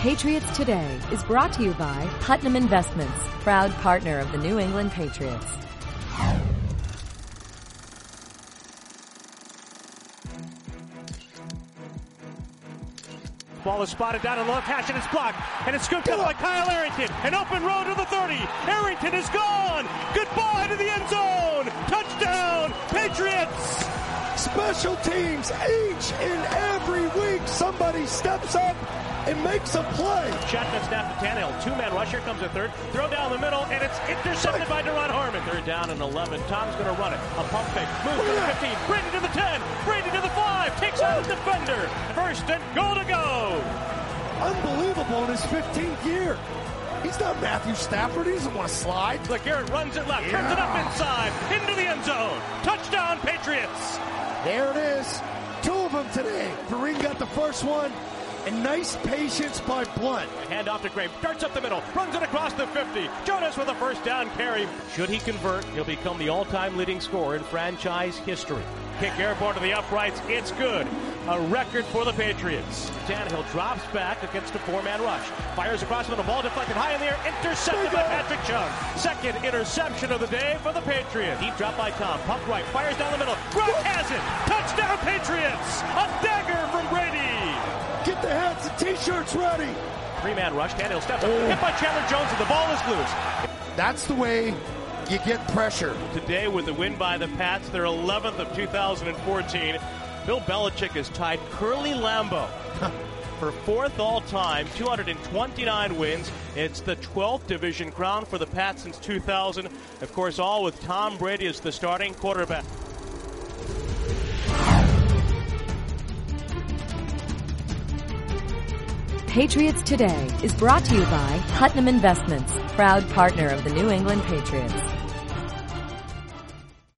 Patriots Today is brought to you by Putnam Investments, proud partner of the New England Patriots. Ball is spotted down in low pass and it's blocked. And it's scooped up by Kyle Arrington. An open road to the 30. Arrington is gone. Goodbye to the end zone. Touchdown, Patriots. Special teams, each and every week, somebody steps up and makes a play. Shotgun snap to Tannehill. Two-man rush. Here comes a third. Throw down the middle, and it's intercepted by Deron Harmon. Third down and 11. Tom's going to run it. A pump fake. Moves to the 15. Brady to the 10. Brady to the 5. Takes out his defender. First and goal to go. Unbelievable in his 15th year. He's not Matthew Stafford. He doesn't want to slide. LeGarrette runs it left. Turns it up inside. Into the end zone. Touchdown, Patriots. There it is. Two of them today. Perrine got the first one. And nice patience by Blunt. Hand off to Grave. Darts up the middle. Runs it across the 50. Jonas with a first down carry. Should he convert, he'll become the all-time leading scorer in franchise history. Kick airborne to the uprights. It's good. A record for the Patriots. Tannehill drops back against a four-man rush. Fires across with the ball deflected high in the air. Intercepted by Patrick Chung. Second interception of the day for the Patriots. Deep drop by Tom. Pump right. Fires down the middle. Gronk has it. Touchdown, Patriots. A dagger from Brady. Get the hats and T-shirts ready. Three-man rush. Tannehill steps up. Hit by Chandler Jones, and the ball is loose. That's the way you get pressure. Today, with the win by the Pats, their 11th of 2014, Bill Belichick has tied Curly Lambeau for fourth all-time, 229 wins. It's the 12th division crown for the Pats since 2000. Of course, all with Tom Brady as the starting quarterback. Patriots Today is brought to you by Putnam Investments, proud partner of the New England Patriots.